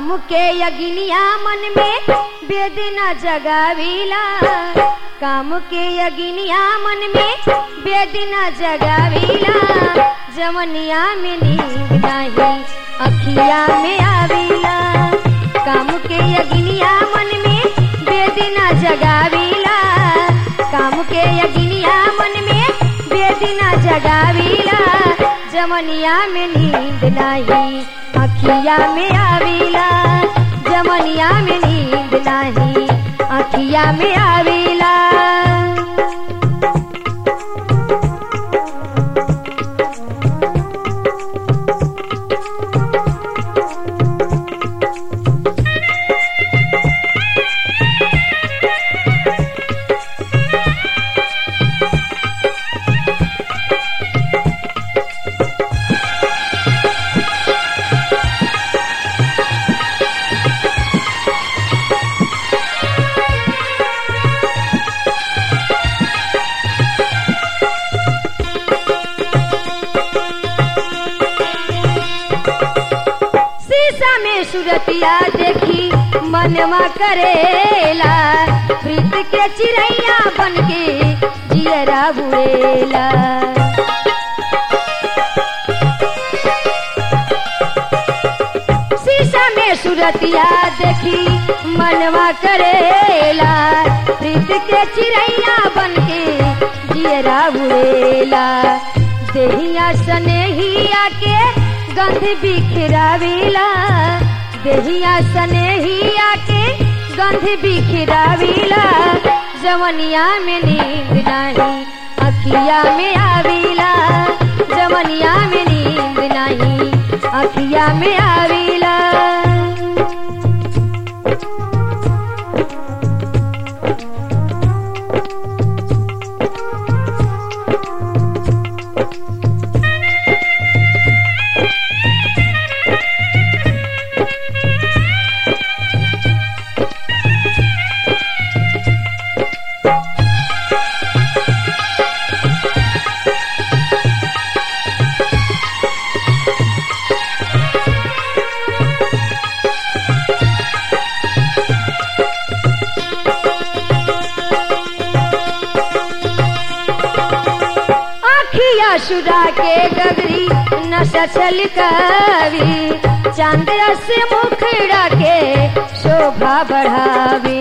काम के यज्ञिया मन में वेदना जगावीला काम के यज्ञिया मन में वेदना जगावीला जवनिया में नींद नहीं अखिया में आवीला काम के यज्ञिया मन में वेदना जगावीला काम के यज्ञिया मन में वेदना जगावीला जवनिया में नींद नहीं अखिया में आवीला जवनिया में नींद नहीं अखिया में आवीला सूरतिया देखी मनवा करेला प्रीत के चिड़ैया बन के जियरा बुड़ेला शीशा में सूरतिया देखी मनवा करेला प्रीत के चिड़ैया बन के जियरा बुड़ेला देहिया सनेहिया के गंध बिखरावीला देहिया सनेहिया के गंध बिखरावीला जवनिया में नींद नहीं अखिया में आवीला जवनिया में नींद नहीं अखिया में आवीला सुरा के गगरी नशा छलकावी चांद से मुखड़ा के शोभा बढ़ावी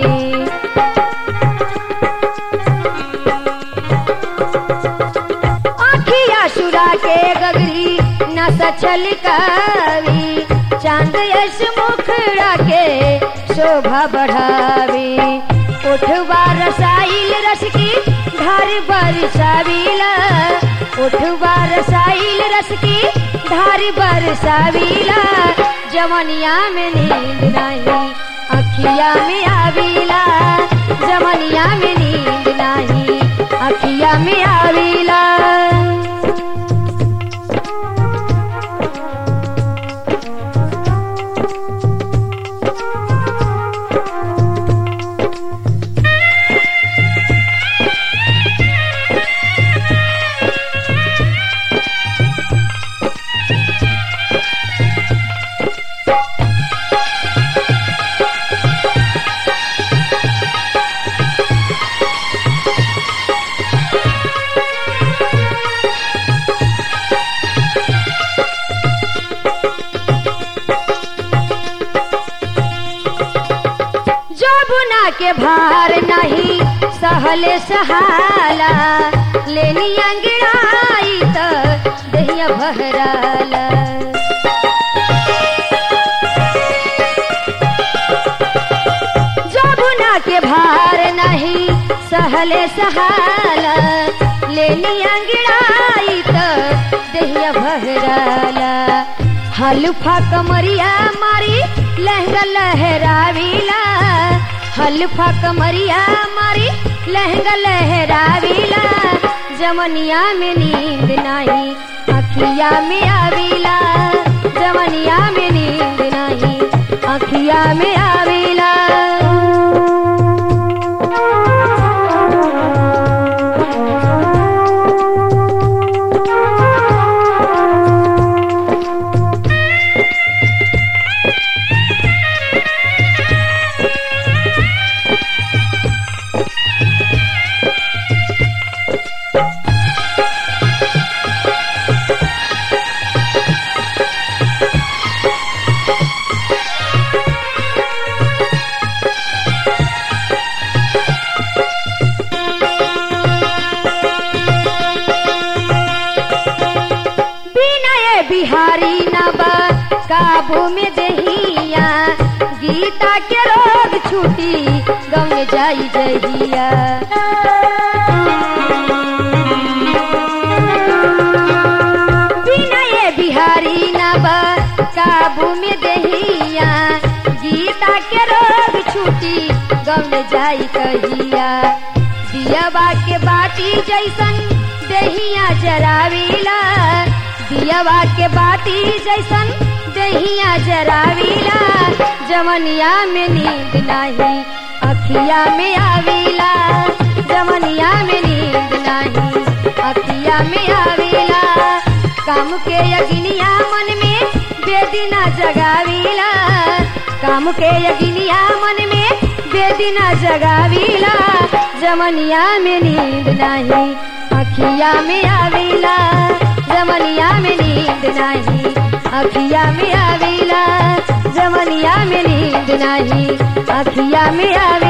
आखिया सुरा के गगरी नशा छलकावी चांद से मुखड़ा के शोभा बढ़ावी उठवा रसाइल रस की धार बरसावीला उठवा रसाइल रस की धार बरसावीला जवनिया में नींद नहीं अखिया में आवीला जवनिया में नींद नहीं अखिया में आवीला के भार नहीं सहले सहाला लेनी अंगड़ाई तो दहिया भराला जमुना के भार नहीं सहले सहाला लेनी अंगड़ाई तो दहिया भराला हल्फा कमरिया मारी लहंगा लहरावीला हल्फा कमरिया मारी लहंगा लहरावीला जवनिया में नींद नहीं अखिया में आवीला जवनिया में नींद नहीं अखिया में आवीला बिहारी न बा काबू में दहिया गीता के रोग छूटी गम जाई जहिया विनय बिहारी न बा काबू में दहिया गीता के रोग छूटी गम जाई कहिया दियवा के बाती जैसन दहिया जरावीला दियवा के बाती जैसन दहिया जरावीला जवनिया में नींद नहीं अखिया में आवीला जवनिया में नींद नहीं अखिया में आवीला काम के यगिनिया मन में बेदिना जगावीला काम के यगिनिया मन में बेदिना जगावीला जवनिया में नींद नहीं अखिया में आवीला जवनिया में नींद नहीं अखिया में आवीला जवनिया में नींद नहीं अखिया में आवीला।